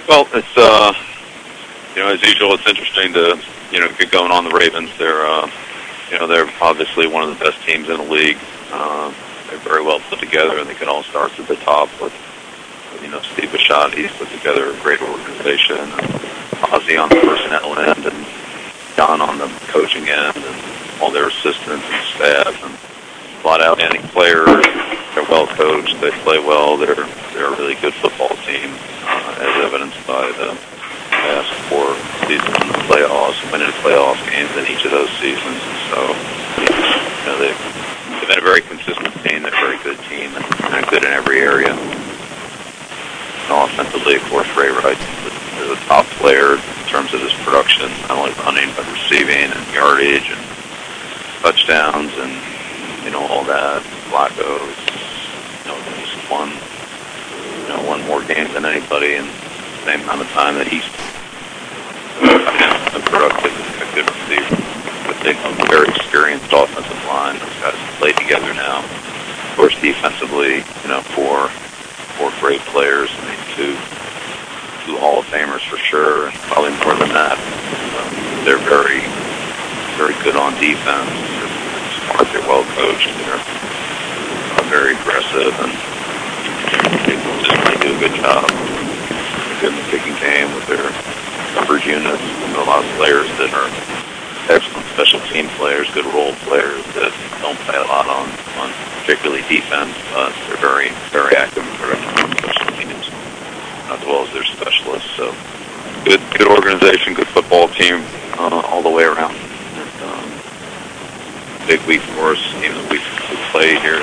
Well, it's as usual, it's interesting to get going on the Ravens. They're obviously one of the best teams in the league. They're very well put together, and they can all start at the top with Steve Bisciotti. He's put together a great organization. Ozzie on the personnel end, and John on the coaching end, and all their assistants and staff, and a lot of outstanding players. They're well coached. They play well. They're a really good football team, as evidenced by the past 4 seasons in the playoffs, winning playoff games in each of those seasons. So, they've been a very consistent team. They're a very good team, and they're good in every area. And offensively, of course, Ray Rice is a top player in terms of his production, not only running but receiving and yardage and touchdowns and all that. Flacco he's won more games than anybody in the same amount of time that he's been productive and a good receiver. But they've a very experienced offensive line. Those guys play together now. Of course, defensively, four great players. I mean, two Hall of Famers for sure, and probably more than that. They're very, very good on defense. They're smart. They're well coached. They're very aggressive, and they just do a good job. They're good in the kicking game with their coverage units. And a lot of players that are excellent special team players, good role players that don't play a lot on particularly defense, but they're very, very active and productive on special teams, as well as their specialists. So good organization, good football team all the way around. And, big week for us. We play here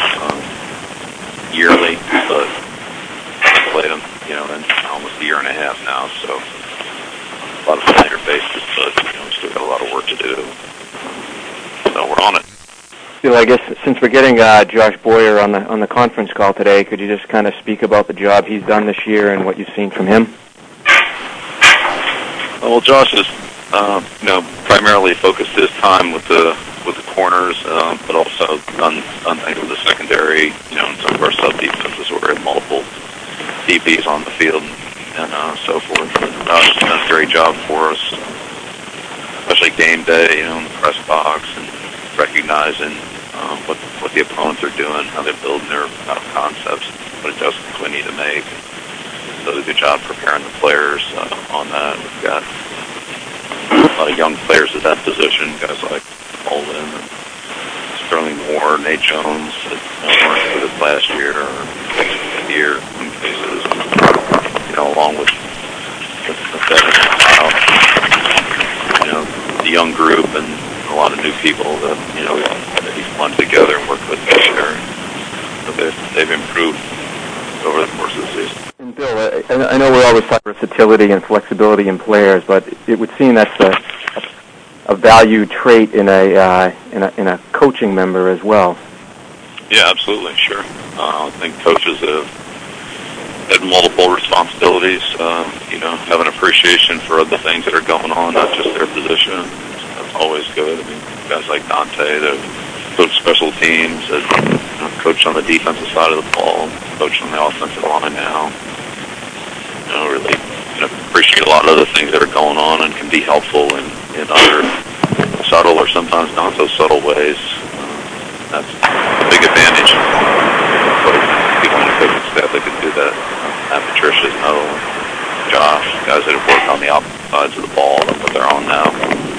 yearly, but we played them in almost a year and a half now. So a lot of familiar faces, but we still got a lot of work to do. So we're on it. Bill, I guess since we're getting Josh Boyer on the conference call today, could you just kind of speak about the job he's done this year and what you've seen from him? Well, Josh has primarily focused his time with the corners, but also done things with the secondary. And some of our sub defenses where we have multiple DBs on the field and so forth. Josh has done a great job for us, especially game day, in the press box and recognizing what the opponents are doing, how they're building their concepts, what adjustments we need to make. Does a good job preparing the players on that. We've got a lot of young players at that position, guys like Holden and Sterling Moore, Nate Jones that weren't with us last year or second year in cases, along with the the young group and a lot of new people that that he's lumped together and worked with this year. So they've improved over the course of the season. And Bill, I know we're always talking versatility and flexibility in players, but it would seem that's a valued trait in a coaching member as well. Yeah, absolutely, sure. I think coaches have had multiple responsibilities. Have an appreciation for other things that are going on, not just their position. That's always good. I mean, guys like Dante that coach special teams, that coach on the defensive side of the ball, coach on the offensive line now. Really appreciate a lot of other things that are going on and can be helpful in other subtle or sometimes not so subtle ways. That's a big advantage. People on the coaching staff that can do that. Patricia's Josh, guys that have worked on the opposite sides of the ball than what they're on now.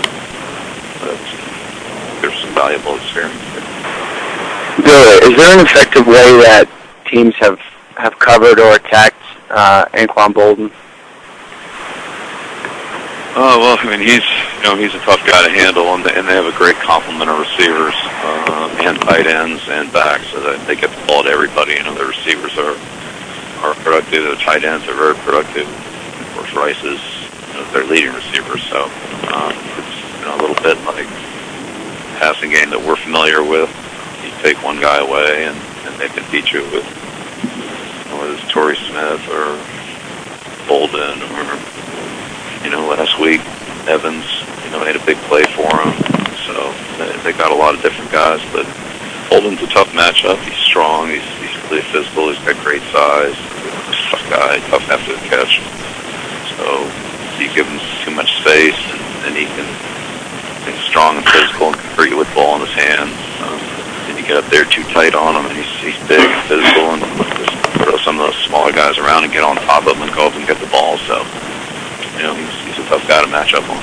There's some valuable experience there. Bill, is there an effective way that teams have covered or attacked Anquan Boldin? Oh, well, I mean, he's a tough guy to handle, and they have a great complement of receivers and tight ends and backs, so that they get the ball to everybody. The receivers are productive. The tight ends are very productive. Of course, Rice is their leading receiver, so it's a little bit like a passing game that we're familiar with. You take one guy away, and they can beat you with whether it's Torrey Smith or Bolden or last week Evans made a big play for him. So they got a lot of different guys, but Bolden's a tough matchup. He's strong. He's really physical. He's got great size. He's a tough guy, tough after the catch. So you give him too much space, and he's strong and physical and can hurt you with the ball in his hands. And you get up there too tight on him, and he's big and physical, and just throw some of those smaller guys around and get on top of him and go up and get the ball. So, he's a tough guy to match up on.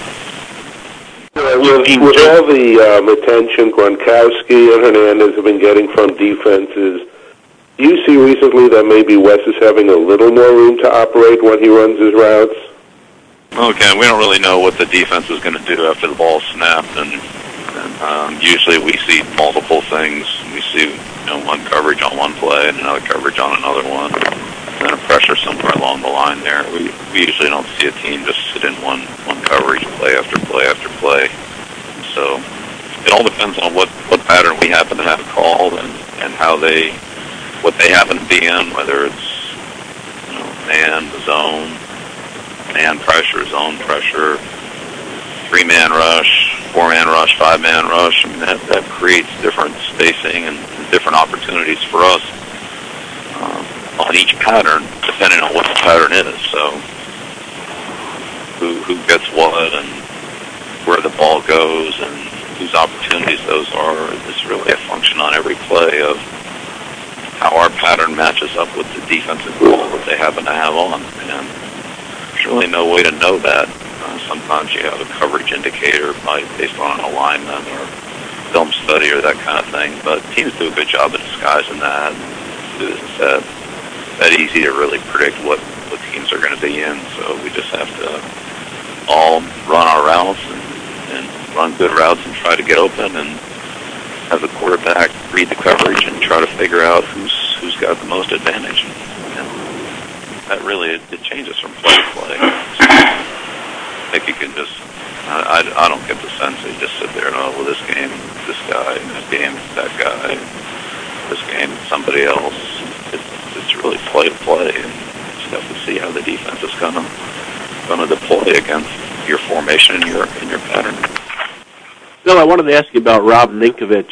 With all the attention Gronkowski and Hernandez have been getting from defenses, do you see recently that maybe Wes is having a little more room to operate when he runs his routes? Okay, we don't really know what the defense is going to do after the ball snapped, and usually we see multiple things. We see one coverage on one play and another coverage on another one, and then a pressure somewhere along the line there. We usually don't see a team just sit in one coverage play after play after play. So it all depends on what pattern we happen to have called and what they happen to be in, whether it's man, zone, man pressure, zone pressure, 3-man rush, 4-man rush, 5-man rush. I mean, that creates different spacing and different opportunities for us on each pattern, depending on what the pattern is. So who gets what and where the ball goes and whose opportunities those are is really a function on every play of how our pattern matches up with the defensive call that they happen to have on. And there's really no way to know that. Sometimes you have a coverage indicator based on an alignment or film study or that kind of thing, but teams do a good job of disguising that. It's that easy to really predict what teams are going to be in, so we just have to all run our routes and run good routes and try to get open and have the quarterback read the coverage and try to figure out who's got the most advantage. And that really, it changes from play to play. I think you can just, I don't get the sense that you just sit there and, this game, this guy, and this game, that guy, this game, somebody else. It's really play to play, and you just have to see how the defense is going to deploy against your formation and your pattern. Bill, I wanted to ask you about Rob Ninkovich.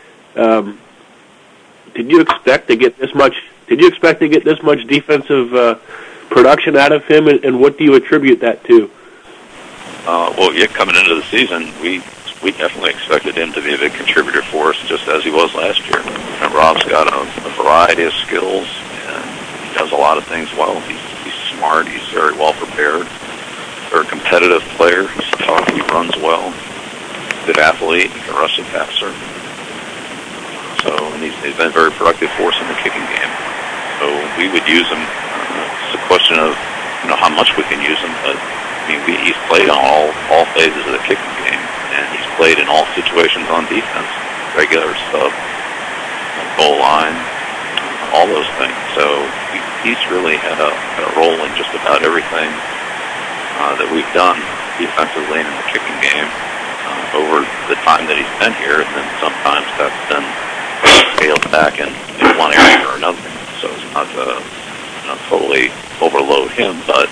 Did you expect to get this much defensive production out of him, and what do you attribute that to? Coming into the season, we definitely expected him to be a big contributor for us, just as he was last year. And Rob's got a variety of skills, and he does a lot of things well. He's smart. He's very well prepared. Very competitive player. He's tough. He runs well. Good athlete. He can rush the passer. And he's been very productive for us in the kicking game. So we would use him. It's a question of how much we can use him, but he's played on all phases of the kicking game, and he's played in all situations on defense, regular sub, goal line, all those things. So he's really had a role in just about everything that we've done defensively in the kicking game over the time that he's been here, and then sometimes that's been scaled back in one area or another. So it's not totally overload him, but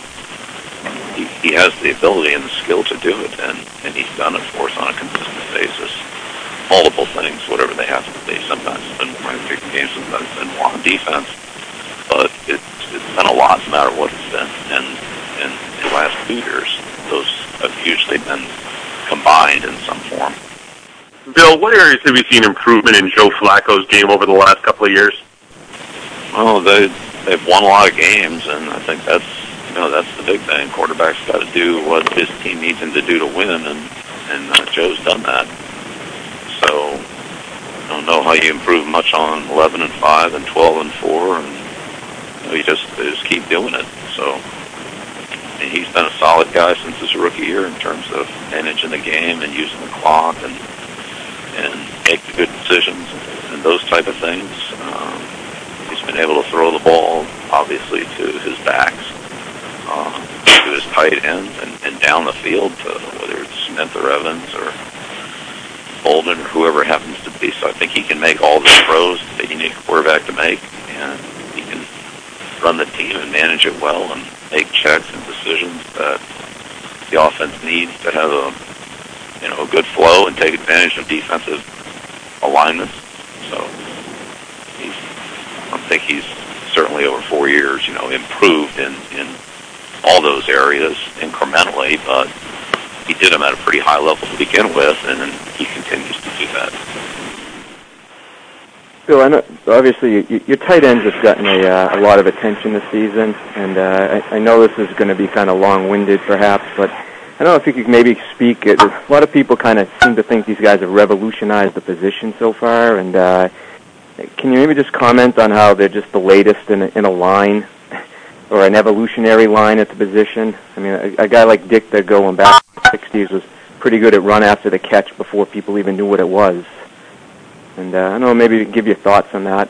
he has the ability and the skill to do it, and he's done it for us on a consistent basis. Multiple things, whatever they happen to be. Sometimes it's been more in kicking games, sometimes it's been more on defense, but it's been a lot no matter what it's been. And in the last 2 years, those have usually been combined in some form. Bill, what areas have you seen improvement in Joe Flacco's game over the last couple of years? Well, they've won a lot of games, and I think that's the big thing. Quarterback's got to do what his team needs him to do to win, and Joe's done that. So I don't know how you improve much on 11-5 and 12-4, and you just keep doing it. So he's been a solid guy since his rookie year in terms of managing the game and using the clock and making good decisions and those type of things. He's been able to throw the ball, obviously, to his backs, to his tight ends, and down the field to whether it's Smith or Evans or Bolden or whoever it happens to be. So I think he can make all the throws that you need a quarterback to make, and he can run the team and manage it well and make checks and decisions that the offense needs to have a good flow and take advantage of defensive alignments. So I think he's certainly over 4 years, improved in all those areas incrementally, but he did them at a pretty high level to begin with, and he continues to do that. Bill, I know, obviously your tight ends have gotten a lot of attention this season, and I know this is going to be kind of long-winded perhaps, but I don't know if you could maybe speak. A lot of people kind of seem to think these guys have revolutionized the position so far, and can you maybe just comment on how they're just the latest in a line, or an evolutionary line at the position? I mean, a guy like Dick that going back to the 60s was pretty good at run after the catch before people even knew what it was. And I don't know, maybe you can give your thoughts on that.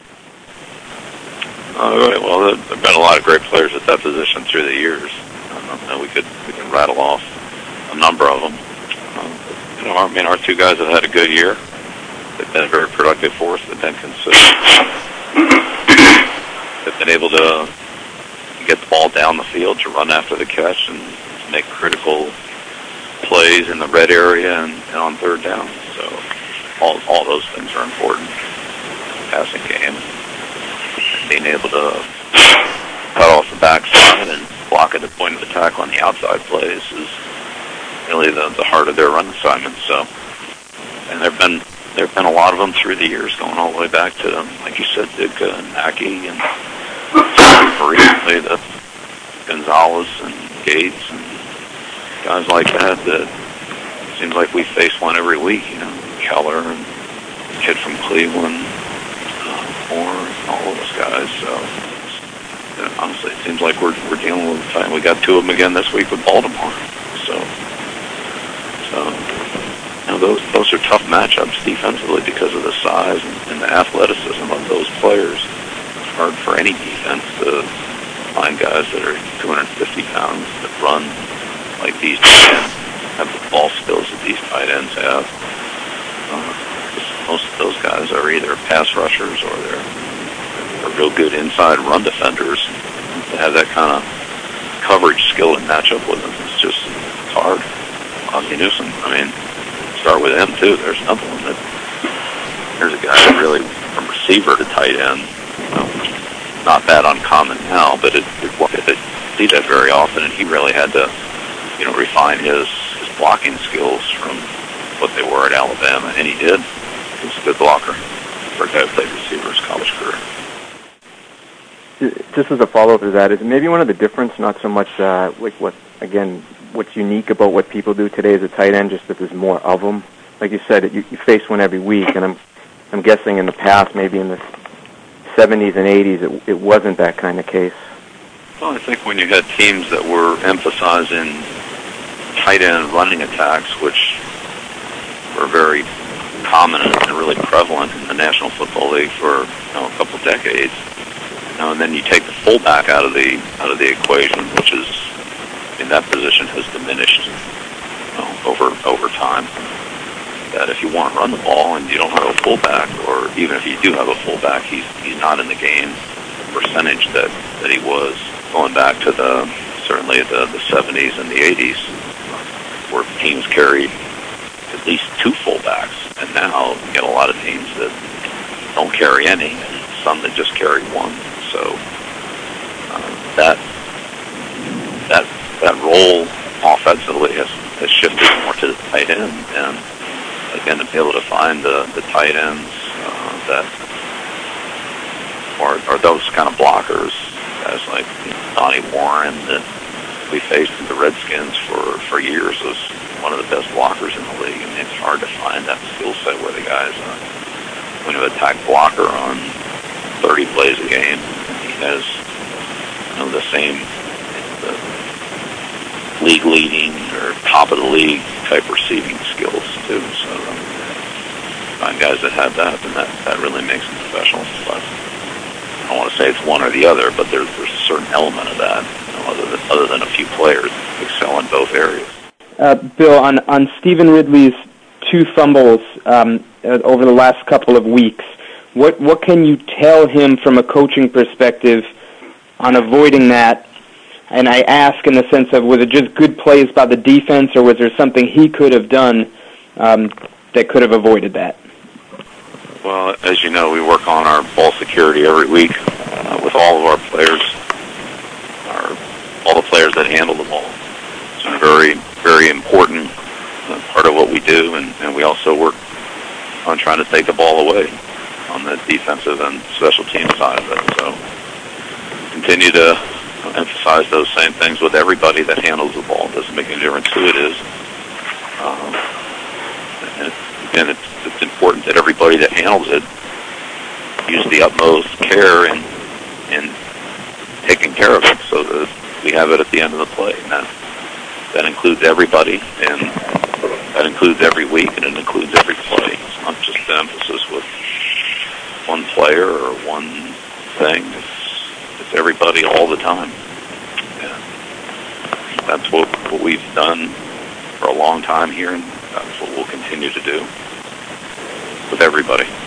Well, there have been a lot of great players at that position through the years. We can rattle off a number of them. Our two guys have had a good year. They've been very productive for us. They've been consistent. They've been able to get the ball down the field, to run after the catch, and to make critical plays in the red area and on third down. So all those things are important. Passing game, being able to cut off the backside and block at the point of attack on the outside plays is really the heart of their run assignment. So, and there've been a lot of them through the years, going all the way back to, like you said, Ditka and Mackey, and recently the Gonzalez and Gates and guys like that. That seems like we face one every week. Keller and kid from Cleveland, Moore, all of those guys. So honestly, it seems like we're dealing with the time. We got two of them again this week with Baltimore. So those are tough matchups defensively because of the size and the athleticism of those players. It's hard for any defense to find guys that are 250 pounds that run like these tight ends, have the ball skills that these tight ends have. Most of those guys are either pass rushers or they're real good inside run defenders. To have that kind of coverage skill and match up with them, it's hard. Ozzie Newsome, start with him too. There's another one there's a guy that really, from receiver to tight end, not that uncommon now, but it see that very often, and he really had to, refine his blocking skills from what they were at Alabama, and he did. He was a good blocker for a guy who played receiver his college career. Just as a follow-up to that, is maybe one of the difference, not so much what's unique about what people do today as a tight end, just that there's more of them. Like you said, you face one every week, and I'm guessing in the past, maybe in the 70s and 80s, it wasn't that kind of case. Well, I think when you had teams that were emphasizing tight end running attacks, which were very common and really prevalent in the National Football League for a couple of decades, and then you take the fullback out of the equation, which is in that position has diminished over time. That if you want to run the ball and you don't have a fullback, or even if you do have a fullback, he's not in the game percentage that he was going back to certainly the 70s and the 80s, where teams carried at least two fullbacks, and now you get a lot of teams that don't carry any, and some that just carry one. So that role offensively has shifted more to the tight end, and again, to be able to find the tight ends that are those kind of blockers, guys like Donnie Warren that we faced in the Redskins for years, was one of the best blockers in the league. It's hard to find that skill set where the guy's going to attack blocker on 30 plays a game. He has the same league-leading or top-of-the-league type receiving skills, too. So find guys that have that, and that really makes them special. But I don't want to say it's one or the other, but there's a certain element of that, other than a few players excel in both areas. Bill, on Stephen Ridley's two fumbles over the last couple of weeks, what can you tell him from a coaching perspective on avoiding that? And I ask in the sense of, was it just good plays by the defense, or was there something he could have done that could have avoided that? Well, as you know, we work on our ball security every week with all of our players. All the players handle the ball. It's a very, very important part of what we do, and we also work on trying to take the ball away on the defensive and special team side of it. So continue to emphasize those same things with everybody that handles the ball. It doesn't make any difference who it is. And it's important that everybody that handles it use the utmost care in taking care of it so that we have it at the end of the play. And that includes everybody, and that includes every week, and it includes every play. It's not just the emphasis with one player or one thing. It's everybody all the time. And that's what we've done for a long time here, and that's what we'll continue to do with everybody.